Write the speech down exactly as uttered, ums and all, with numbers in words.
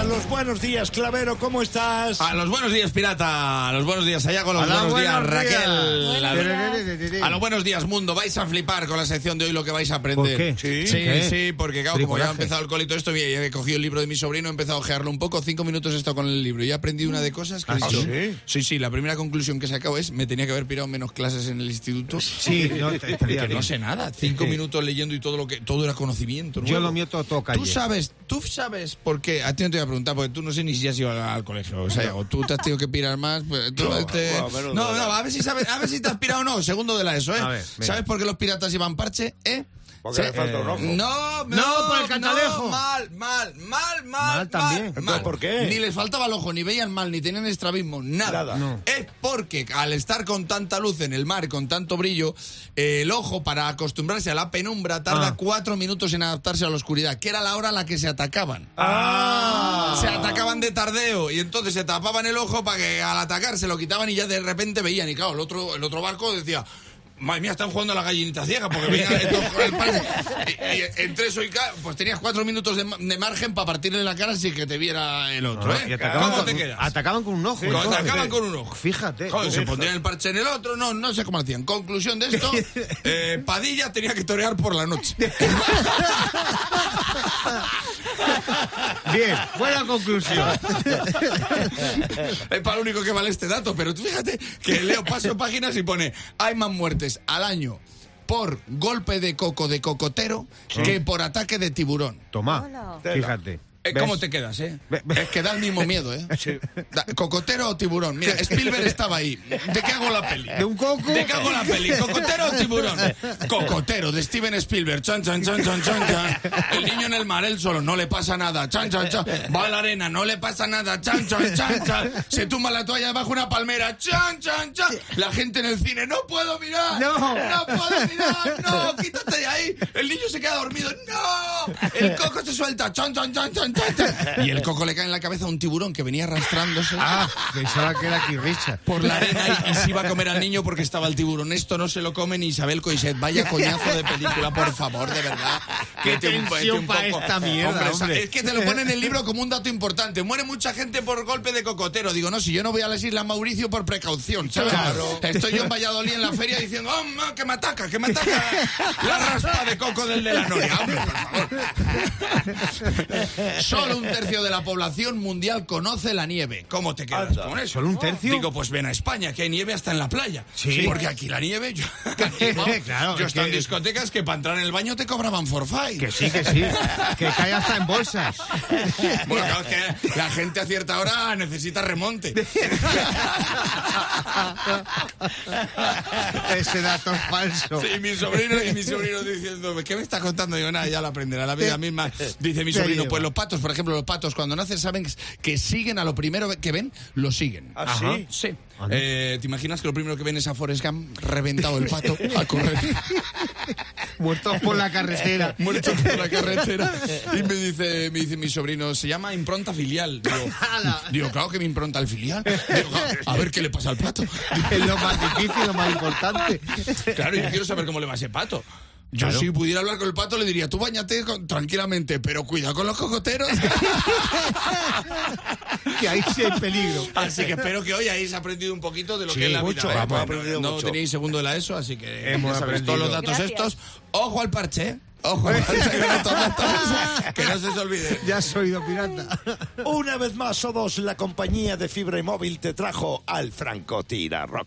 los buenos días, Clavero, ¿cómo estás? A los buenos días, pirata. A los buenos días, Sayago. A los Hola, buenos días, buenos Raquel. días. A, Buenos a los buenos días, mundo. Vais a flipar con la sección de hoy lo que vais a aprender. ¿Por qué? Sí, ¿Sí? sí, ¿Qué? sí, porque claro, como ya ha Bricolaje. empezado el colito esto, y he cogido el libro de mi sobrino, he empezado a ojearlo un poco. Cinco minutos he estado con el libro y he aprendido una de cosas que he ¿Ah, dicho. sí? Sí, sí, la primera conclusión que he sacado es me tenía que haber pirado menos clases en el instituto. Sí, no, te- estaría Que no bien. sé nada. Cinco minutos leyendo y todo lo que todo era conocimiento. Yo nuevo. lo mío todo, todo calle. Tú sabes, tú sabes por qué. A ti no te voy a preguntar, porque tú no sé ni si has ido al, al colegio. O sea, o tú te has tenido que pirar más. Pues, tú, No, este- bueno, menos no, de no, la- a ver si sabes, a ver si te has pirado o no. Segundo de la ESO, ¿eh? A ver, venga. ¿Sabes por qué los piratas llevan parche? ¿Eh? Porque Sí. le falta un ojo. No, no, No, por el catalejo. no, mal, mal, mal, mal. Mal también. mal. Entonces, ¿por qué? Ni les faltaba el ojo, ni veían mal, ni tenían estrabismo, nada. Nada. No. Es porque al estar con tanta luz en el mar, con tanto brillo, eh, el ojo, para acostumbrarse a la penumbra, tarda Ah. cuatro minutos en adaptarse a la oscuridad, que era la hora a la que se atacaban. Ah. Se atacaban de tardeo y entonces se tapaban el ojo para que al atacar se lo quitaban y ya de repente veían. Y claro, el otro, el otro barco decía... Madre mía, están jugando a la gallinita ciega porque venga estos con el parche. Y, y entre eso y ca- pues tenías cuatro minutos de, ma- de margen para partirle la cara sin que te viera el otro, No, ¿eh? y atacaban, ¿Cómo con, te quedas? atacaban con un ojo. Con- entonces. atacaban con un ojo. Fíjate. Joder, se Joder. pondrían el parche en el otro, no, no sé cómo lo hacían. Conclusión de esto, eh, Padilla tenía que torear por la noche. Bien, buena conclusión. Es para lo único que vale este dato, pero tú fíjate que leo, paso páginas y pone, hay más muertes al año por golpe de coco de cocotero que por ataque de tiburón. Toma, Tela. fíjate. Eh, ¿Ves? ¿Cómo te quedas, eh? Ve- ve- Es que da el mismo miedo, ¿eh? Sí. Da- ¿Cocotero o tiburón? Mira, Spielberg estaba ahí. ¿De qué hago la peli? ¿De un coco? ¿De qué hago la peli? ¿Cocotero o tiburón? Cocotero, de Steven Spielberg. Chan, chan, chan, chan, chan, chan. El niño en el mar, él solo, no le pasa nada. Chan, chan, chan. Va a la arena, no le pasa nada. Chan, chan, chan, chan. Se tumba la toalla bajo una palmera. Chan, chan, chan. La gente en el cine, no puedo mirar. No. No puedo mirar. No, quítate de ahí. El niño se queda dormido. No. El coco se suelta. Chan, chan, chan, chan, chan, chan. Y el coco le cae en la cabeza a un tiburón que venía arrastrándose. Ah, pensaba que era Keith Richards. Por la arena y, y se iba a comer al niño porque estaba el tiburón. Esto no se lo come ni Isabel Coixet. Vaya coñazo de película, por favor, de verdad. Qué Vete un- tensión vete un pa' poco. esta mierda, Hombre, hombre. es que te lo pone en el libro como un dato importante. Muere mucha gente por golpe de cocotero. Digo, no, si yo no voy a las Islas Mauricio por precaución, ¿sabes? Claro. Estoy yo en Valladolid en la feria diciendo, oh, ma, que me ataca, que me ataca la raspa de coco del de la Noria. Hombre, por favor. Solo un tercio de la población mundial conoce la nieve. ¿Cómo te quedas Anda. con eso? ¿Solo un tercio? Digo, pues ven a España, que hay nieve hasta en la playa. Sí. Porque aquí la nieve, yo, aquí, vamos, Claro, yo es estaba en que- discotecas que para entrar en el baño te cobraban forfait. Que sí, que sí. Que cae hasta en bolsas. Bueno, claro, es que la gente a cierta hora necesita remonte. Ese dato es falso. Sí, mi sobrino y mi sobrino diciendo, ¿qué me está contando? Digo, nada, ya lo aprenderá la vida misma. Dice mi Te sobrino, lleva. pues los patos, por ejemplo, los patos cuando nacen saben que siguen a lo primero que ven, lo siguen. ¿Ah, Ajá. sí? Sí. Eh, ¿Te imaginas que lo primero que ven es a Forrest Gump reventado el pato a correr? Muertos por la carretera. Muerto por la carretera. Y me dice, me dice mi sobrino, se llama impronta filial. Digo, ¡Hala! digo, claro que me impronta el filial. Digo, a ver qué le pasa al pato. Es lo más difícil, lo más importante. Claro, yo quiero saber cómo le va a ese pato. Yo Claro. si pudiera hablar con el pato le diría, tú bañate con- tranquilamente, pero cuidado con los cocoteros. Que ahí sí hay peligro. Así que espero que hoy hayáis aprendido un poquito de lo Sí, que es la mucho, vida. ¿eh? hemos Bueno, aprendido no mucho. tenéis segundo de la ESO, así que Hemos ya sabéis aprendido. todos los datos Gracias. estos. Ojo al parche, ¿eh? Ojo al parche, con estos datos, que no se os olvide. Ya has oído, pirata. Una vez más, O dos, la compañía de fibra y móvil te trajo al Franco Tira Rock.